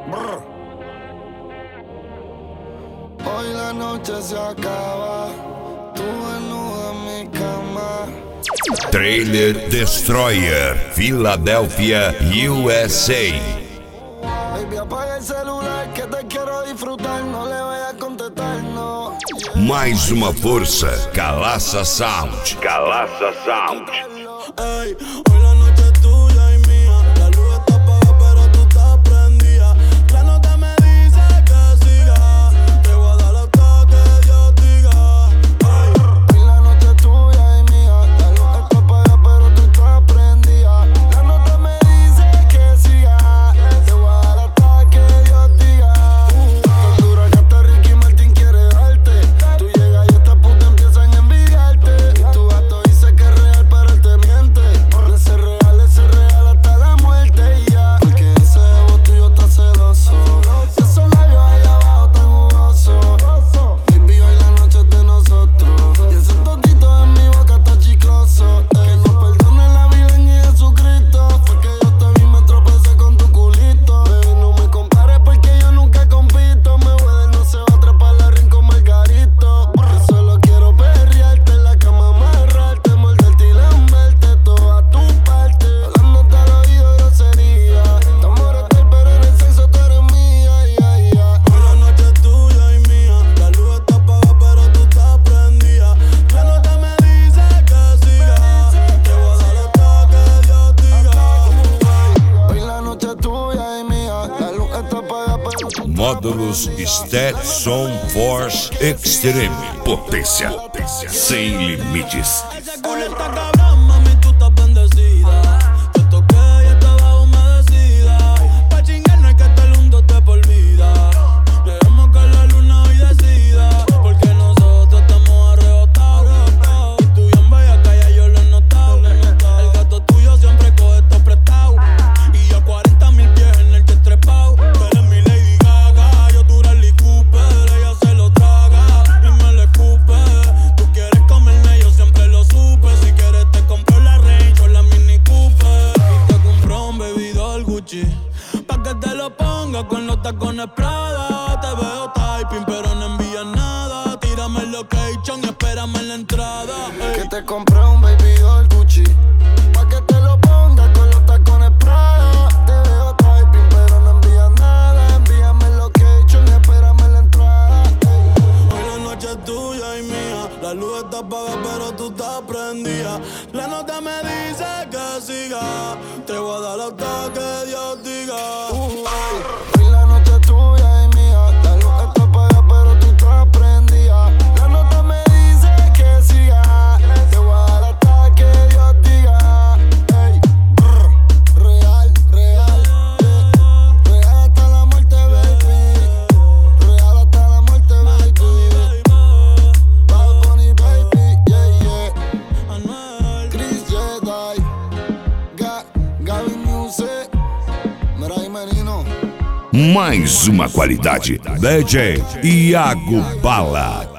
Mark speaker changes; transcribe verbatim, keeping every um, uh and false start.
Speaker 1: Brr. Hoy la noche se acaba, tú desnuda en mi cama.
Speaker 2: Trailer Destroyer, Filadélfia, U S A.
Speaker 1: Baby, apaga el celular que te quiero disfrutar, no le vayas a contestar, no.
Speaker 2: Mais uma força, Calaça Sound. Calaça Sound.
Speaker 1: Ey, hoy la noche es tuya y mía, la luz está apagada pero tú estás prendida. La nota me dice que siga, te voy a dar hasta que Dios diga. Ey, hoy la noche es tuya y mía, la luz está apagada pero tú estás prendida. La nota me dice que siga, te voy a dar hasta que Dios diga. Tan dura que hasta Ricky Martin quiere darte. Tú llegas y esta puta empiezan a envidiarte. Y tu gato dice que es real pero él te miente. Ese real, ese real hasta la muerte y ya. Porque ese ego tuyo está celoso. Y esos labios allá abajo tan jugosos. Baby, hoy la noche es de nosotros. Y ese totito en mi boca está chicloso. Que no perdone la vida ni Jesucristo. Fue que yo te vi y me tropecé con tu culito. Baby, no me compares porque yo nunca compito. Me voy de no se va a trepar la ring con Margarito. Yo solo quiero perrearte en la cama, amarrarte, morderte y lamberte toda tu parte. Hablándote al oído grosería. Estamos mortal pero en el sexo tú eres mía, ya, ya. Hoy la noche es tuya y mía. La luz está apagada pero tú estás prendida. La nota me dice que siga, te voy a dar hasta que Dios diga. Hoy la noche es tuya y mía. La luz está apagada pero tú
Speaker 2: Módulos Stetson Force Extreme. Potência sem limites.
Speaker 1: ese culo está cabrón, mami, tú estás bendecida. Te toqué y estaba humedecida. Pa' chingar no hay que estar juntos de por vida. Dejemos que la luna hoy decida. Porque nosotros estamos arrebatados. Y tú bien bella que ya yo lo he notado. El gato tuyo siempre coge esto prestado. Y yo cuarenta mil pies en el que trepao. Tú eres mi Lady Gaga, yo tu Bradley Cooper. Ella se lo traga y me le escupe. Tú quieres comerme, yo siempre lo supe. Si quieres te compro la Range o la Mini Cooper. Y te compro un bebidor Gucci pa' que te lo ponga con los tacones Prada. Te veo typing pero no envías nada. Tírame el location y espérame en la entrada. Ey. Que te compré un bebidor Gucci pa' que te lo ponga con los tacones Prada. Te veo typing pero no envías nada. Envíame el location y espérame en la entrada. Ey. Hoy la noche es tuya y mía. La luz está apagada pero tú estás prendida. La nota me dice que siga, te voy a dar hasta que Dios diga. Hoy la noche es tuya y mía. La luz está apagada pero tú estás prendida. La nota me dice que siga, te voy a dar hasta que Dios diga. Ey, brr, real, real, yeah. Real hasta la muerte, baby. Real hasta la muerte, baby. Bad Bunny, baby, yeah, yeah. Anuel, Chris Jedi, Ga, Gaby Music, Mirai Menino.
Speaker 2: Mais uma qualidade. D J Iago Bala.